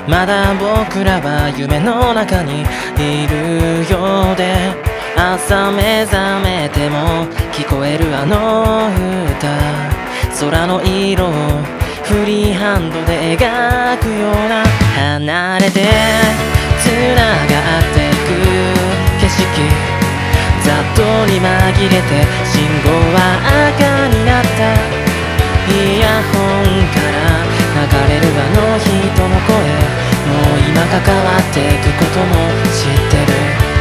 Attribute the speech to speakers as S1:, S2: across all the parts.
S1: まだ僕らは夢の中にいるようで、朝目覚めても聞こえるあの歌、空の色をフリーハンドで描くような、離れて繋がってく景色、ざっとに紛れて信号は赤になった。イヤホンから流れるあの人の声、もう今関わってくことも知ってる。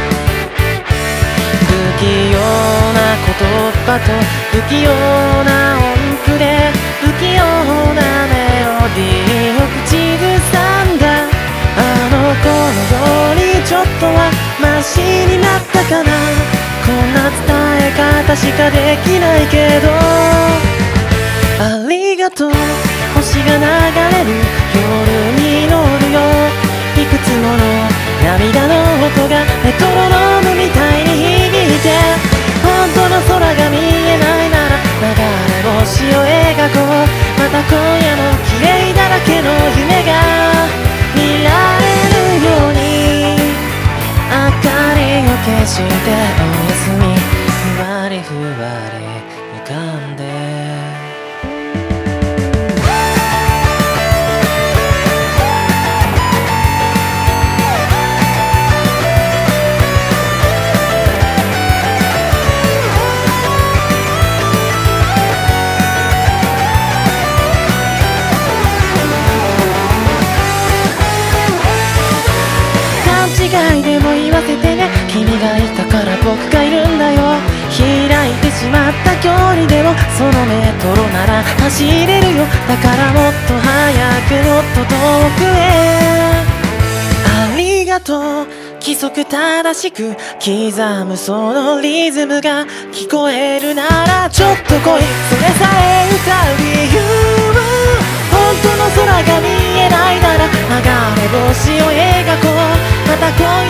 S1: 不器用な言葉と不器用な音符で不器用なメロディーを口ずさんだ。あの頃よりちょっとはマシになったかな。こんな伝え方しかできないけど、ありがとう。星が流れる夜に乗るよ。いくつもの涙の音がメトロノームみたいに響いて、本当の空が見えないなら流れ星を描こう。また今夜も綺麗だらけの夢が見られるように、明かりを消しておやすみ。ふわりふわり浮かんで、勘違いでも言わせてね。君がいたから僕がいるんだよ。開いてしまった距離でもそのメトロなら走れるよ。だからもっと早くもっと遠くへ。ありがとう。規則正しく刻むそのリズムが聞こえるならちょっと来い。それさえ歌う理由、本当の空が見えないなら流れ星を描こう。また今